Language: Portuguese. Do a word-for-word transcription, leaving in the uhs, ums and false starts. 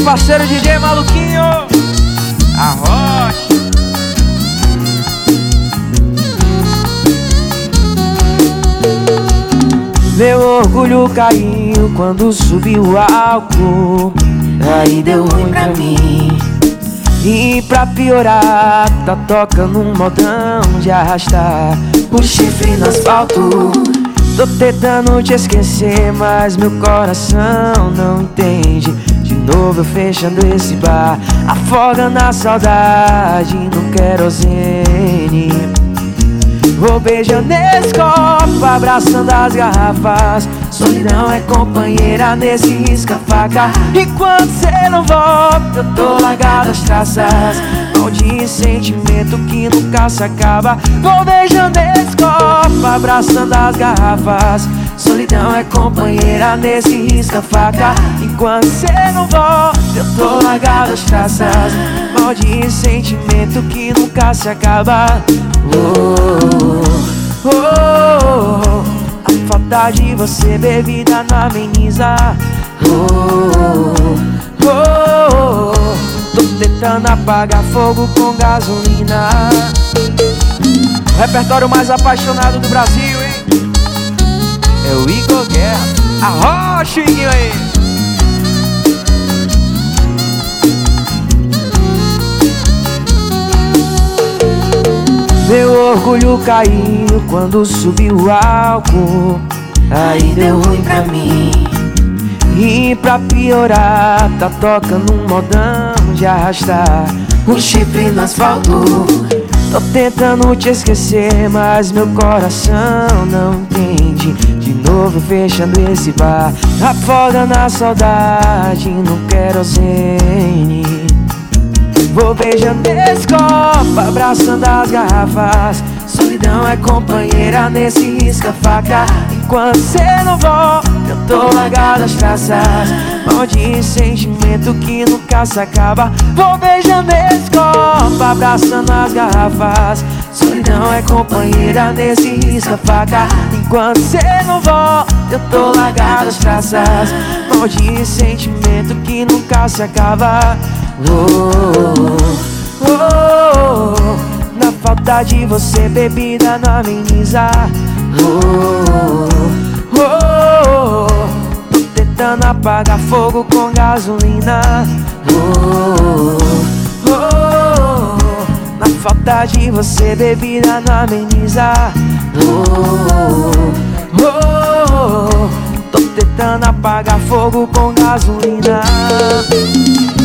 parceiro D J Maluquinho, a Rocha. Meu orgulho caiu quando subiu o álcool, aí deu ruim pra mim. E pra piorar, tá tocando um modão de arrastar o chifre no asfalto. Tô tentando te esquecer, mas meu coração não entende. De novo eu fechando esse bar, afoga na saudade no querosene. Vou beijando esse copo, abraçando as garrafas. Solidão é companheira nesse risca-faca. E quando cê não volta, eu tô largado as traças. Maldito sentimento que nunca se acaba. Vou beijando esse copo, abraçando as garrafas. Solidão é companheira nesse risca-faca. E quando cê não volta, eu tô largado as traças. Maldito sentimento que nunca se acaba. Oh, oh, oh, oh. A falta de você, bebida não ameniza. Oh, oh, oh, oh. Tô tentando apagar fogo com gasolina. O repertório mais apaixonado do Brasil, hein? É o Igor Guerra, a Rocha, aí. Meu orgulho caiu quando subiu o álcool, aí deu ruim pra mim. E pra piorar, tá tocando um modão de arrastar o chifre no asfalto. Tô tentando te esquecer, mas meu coração não entende. De novo fechando esse bar, afoga na saudade no querosene. Vou beijando esse copo, abraçando as garrafas. Solidão é companheira nesse risca-faca. Enquanto cê não volta, eu tô largado as traças. Maldito sentimento que nunca se acaba. Vou beijando esse copo, abraçando as garrafas. Solidão é companheira nesse risca-faca. Enquanto cê não volta, eu tô largado as traças. Maldito sentimento que nunca se acaba. Oh, oh, oh, oh. Na falta de você, bebida não ameniza. Oh, oh, oh, oh. Tô tentando apagar fogo com gasolina. Oh, oh, oh. Na falta de você, bebida não ameniza. Oh, oh, oh. Tô tentando apagar fogo com gasolina.